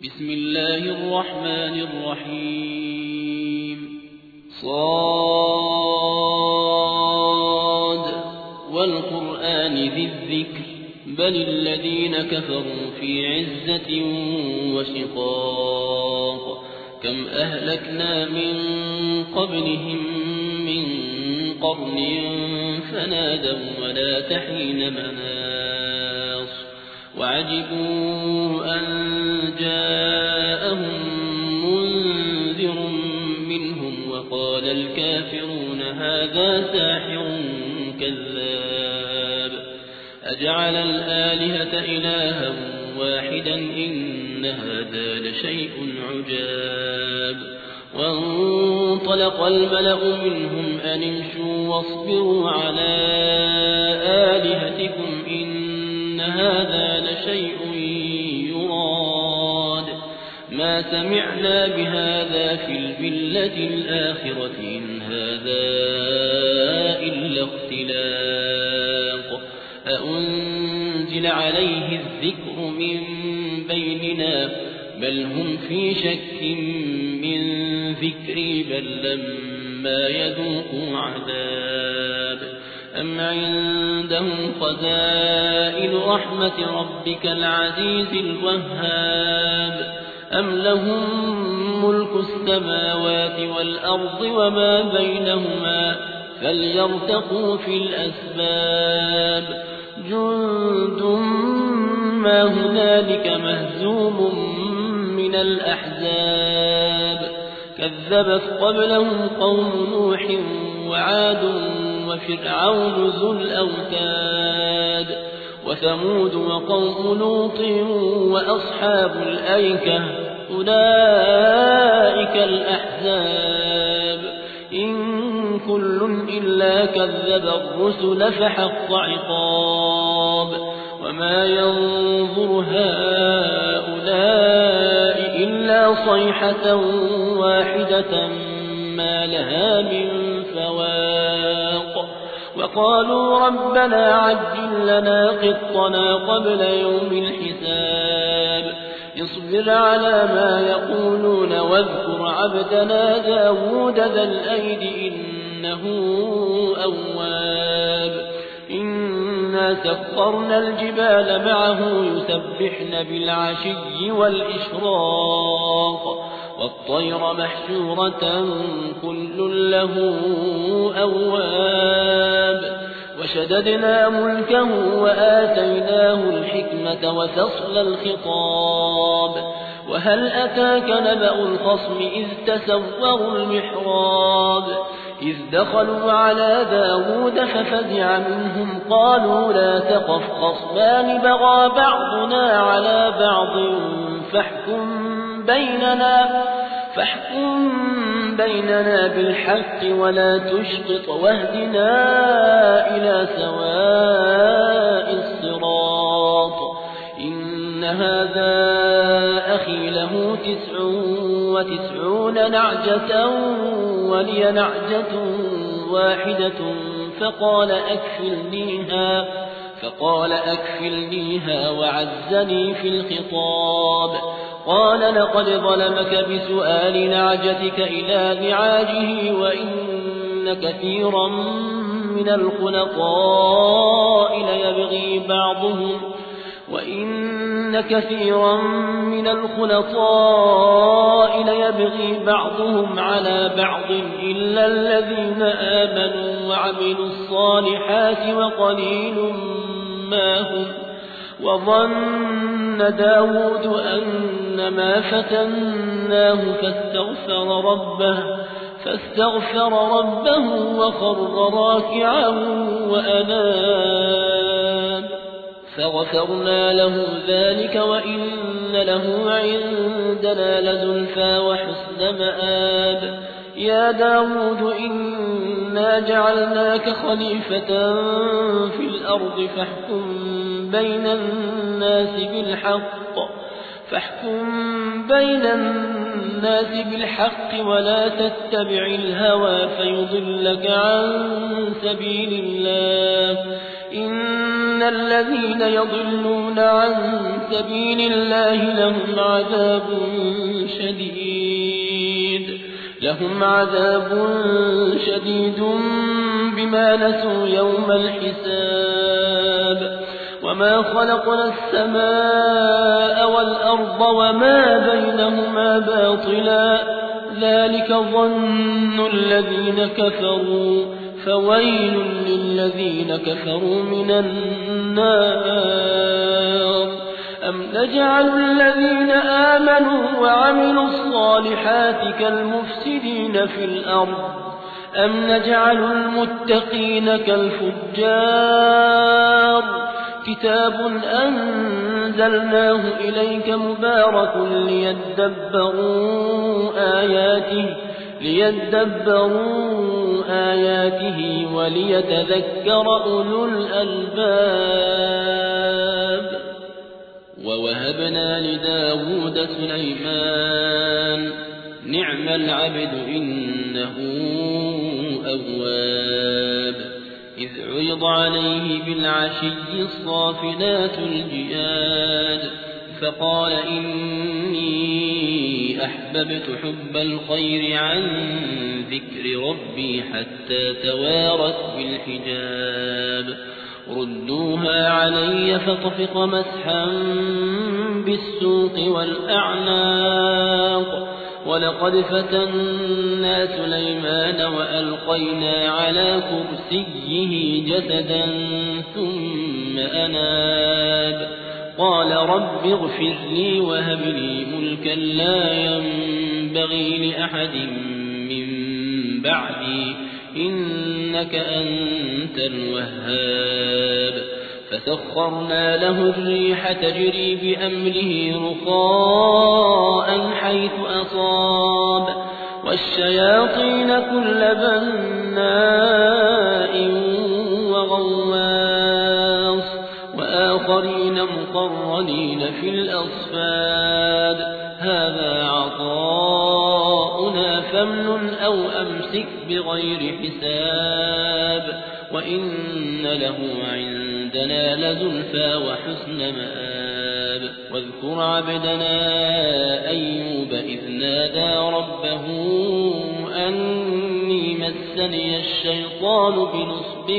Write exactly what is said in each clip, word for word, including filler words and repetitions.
بسم الله الرحمن الرحيم صاد والقرآن ذي الذكر بل الذين كفروا في عزة وشقاق كم أهلكنا من قبلهم من قرن فنادوا ولا تحين مناص وعجبوا أن جاءهم منذر منهم وقال الكافرون هذا ساحر كذاب أجعل الآلهة إلها واحدا إن هذا لشيء عجاب وانطلق الملأ منهم أن امشوا واصبروا على آلهتكم إن هذا لشيء يراد ما سمعنا بهذا في الملة الآخرة إن هذا إلا اختلاق أأنزل عليه الذكر من بيننا بل هم في شك من ذكري بل لما يذوقوا عذاب أم عندهم خزائن رحمة ربك العزيز الوهاب أم لهم ملك السماوات والأرض وما بينهما فليرتقوا في الأسباب جند ما هنالك مهزوم من الأحزاب كذبت قبلهم قوم نوح وعاد وفرعون ذو الأوتاد وثمود وقوم لوط وأصحاب الأيكة أولئك الأحزاب إن كل إلا كذب الرسل فحق عقاب وما ينظر هؤلاء إلا صيحة واحدة ما لها من فواق وقالوا ربنا عجل لنا قطنا قبل يوم الحساب اصبر على ما يقولون واذكر عبدنا داود ذا الأيد إنه أواب إنا سخرنا الجبال معه يسبحن بالعشي والإشراق والطير محشورة كل له أواب وشددنا ملكه وآتيناه الحكمة وفصل الخطاب وهل أتاك نبأ الخصم إذ تسوروا المحراب إذ دخلوا على داود ففزع منهم قالوا لا تخف خصمان بغى بعضنا على بعض فاحكم بيننا فاحكم بيننا بالحق ولا تشطط واهدنا إلى سواء الصراط إن هذا أخي له تسع وتسعون نعجة ولي نعجة واحدة فقال أكفلنيها فقال أكفلنيها وعزني في الخطاب قال لقد ظلمك بسؤال نعجتك إلى نعاجه وإن كثيرا من الخلطاء ليبغي بعضهم وإن كثيرا من الخلطاء ليبغي بعضهم على بعض إلا الذين آمنوا وعملوا الصالحات وقليل ما هم وظن داود أنما فتناه فاستغفر ربه فاستغفر ربه وخر راكعا وأناب فغفرنا له ذلك وإن له عندنا لزلفى وحسن مآب يا داود إنا جعلناك خليفة في الأرض فاحكم بين الناس بالحق فاحكم بين الناس بالحق ولا تتبع الهوى فيضلك عن سبيل الله إن الذين يضلون عن سبيل الله لهم عذاب شديد لهم عذاب شديد بما نسوا يوم الحساب وما خلقنا السماء والأرض وما بينهما باطلا ذلك ظن الذين كفروا فويل للذين كفروا من النار أم نجعل الذين آمنوا وعملوا الصالحات كالمفسدين في الأرض أم نجعل المتقين كالفجار كتاب أنزلناه إليك مبارك ليدبروا آياته ليدبروا آياته وليتذكر أولو الألباب ووهبنا لداود سليمان نعم العبد إنه أواب إذ عرض عليه بالعشي الصافنات الجياد فقال إني أحببت حب الخير عن ذكر ربي حتى توارت بالحجاب ردوها علي فطفق مسحا بالسوق والأعناق ولقد فتنا سليمان وألقينا على كرسيه جسدا ثم أناب قال رب اغفر لي وهب لي ملكا لا ينبغي لأحد من بعدي إنك أنت الوهاب فسخرنا له الريح تجري بأمره رخاء حيث أصاب والشياطين كل بناء وغواص وآخرين مقرنين في الأصفاد هذا عطاؤنا فامنن أو أمسك بغير حساب وإن له عندنا لزلفى وحسن مآب واذكر عبدنا أيوب إذ نادى ربه أني مسني الشيطان بنصب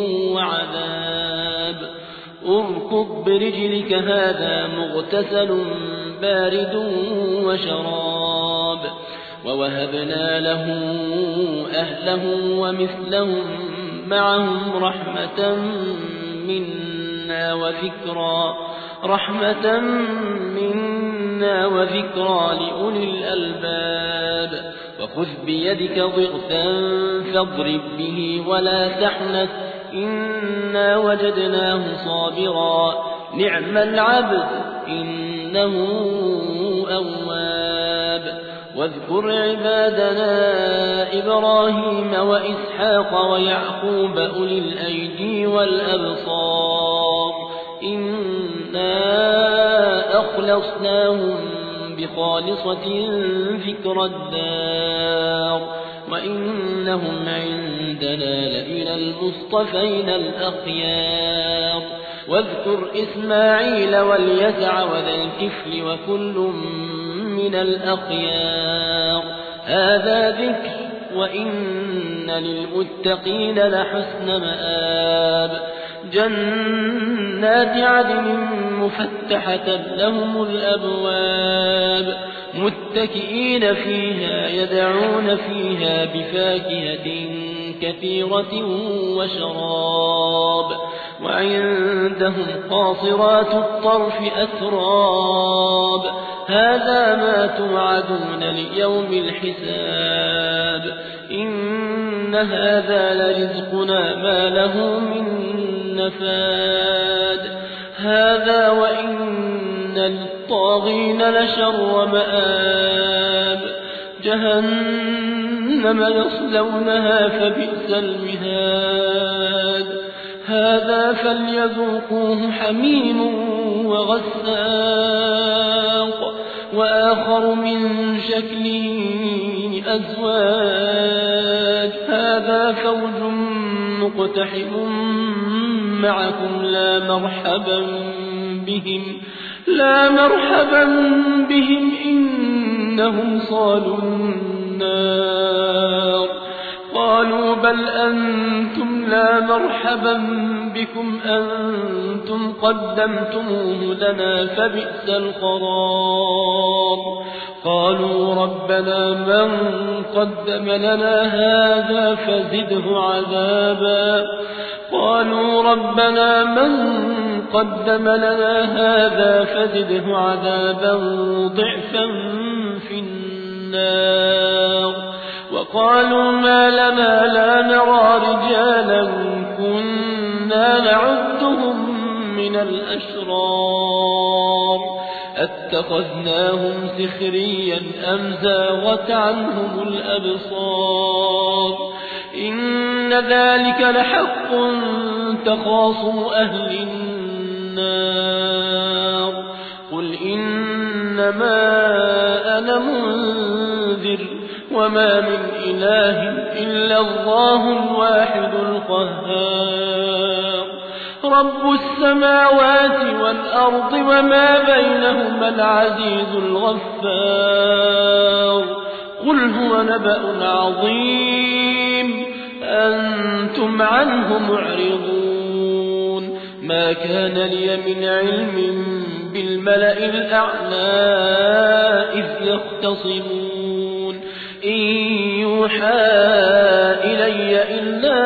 وعذاب اركض برجلك هذا مغتسل بارد وشراب ووهبنا له أهله ومثلهم معهم رحمة منا وذكرى رحمة منا وذكرى لأولي الألباب وخذ بيدك ضغثا فاضرب به ولا تحنث إنا وجدناه صابرا نعم العبد إنه أواب واذكر عبادنا إبراهيم وإسحاق ويعقوب أولي الأيدي والأبصار إنا أخلصناهم بخالصة ذكر الدار وإنهم عندنا لمن المصطفين الأخيار واذكر إسماعيل واليسع وذا الكفل وكل من الأخيار هذا ذكر وإن للمتقين لحسن مآب جنات عدن مفتحة لهم الأبواب متكئين فيها يدعون فيها بفاكهة كثيرة وشراب وعندهم قاصرات الطرف أتراب هذا ما توعدون ليوم الحساب إن هذا لرزقنا ما له من نفاد هذا وإن للطاغين لشر مآب جهنم يصلونها فبئس المهاد هذا فليذوقوه حميم وغساق وآخر من شكله أزواج هذا فوج مقتحم معكم لا مرحبا بهم لا مرحبا بهم إنهم صالوا النار قالوا بل أنتم لا مرحبا بكم أنتم قدمتموه لنا فبئس القرار قالوا ربنا من قدم لنا هذا فزده عذابا قالوا ربنا من قدم لنا هذا فزده عذابا ضعفا في النار وقالوا ما لنا لا نرى رجالا كنا نعدهم من الأشرار اتخذناهم سخريا أم زاغت عنهم الأبصار إن ذلك لحق تخاصم أهل النار قل إنما أنا منذر وما من إله إلا الله الواحد القهار رب السماوات والأرض وما بينهما العزيز الغفار قل هو نبأ عظيم أنتم عنه معرضون ما كان لي من علم بالملأ الأعلى إذ يختصمون إن يوحى إلي إلا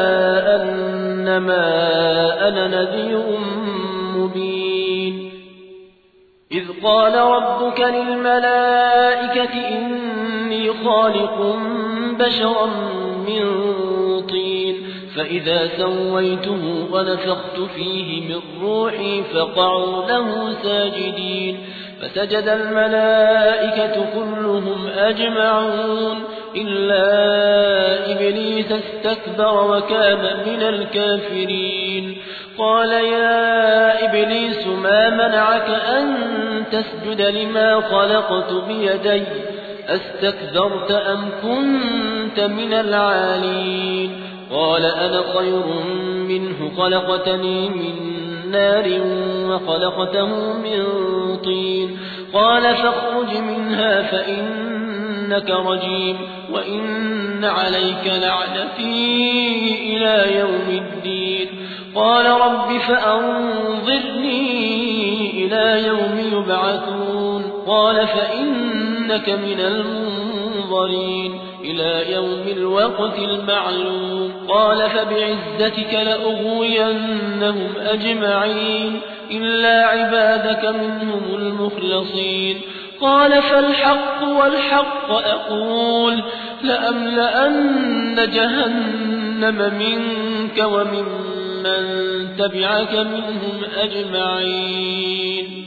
أنما أنا نذير مبين إذ قال ربك للملائكة إني خالق بشرا من طين فإذا سويته ونفخت فيه من روحي فقعوا له ساجدين فسجد الملائكة كلهم أجمعون إلا إبليس استكبر وكان من الكافرين قال يا إبليس ما منعك أن تسجد لما خلقت بيدي أستكبرت أم كنت من العالين قال أنا خير منه خلقتني من نار وخلقته من طين قال فاخرج منها فإنك رجيم وإن عليك لعنتي إلى يوم الدين قال رب فأنظرني إلى يوم يبعثون قال فإنك من المنظرين إلى يوم الوقت المعلوم قال فبعزتك لأغوينهم أجمعين إلا عبادك منهم المخلصين قال فالحق والحق أقول لأملأن جهنم منك ومن من تبعك منهم أجمعين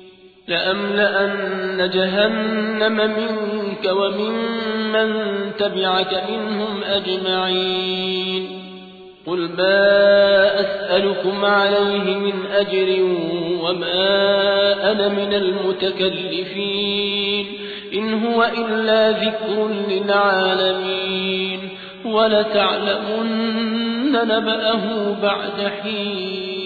لأملأن جهنم منك ومن من تبعك منهم أجمعين قل ما أسألكم عليه من أجر وما أنا من المتكلفين إن هو إلا ذكر للعالمين ولتعلمن نبأه بعد حين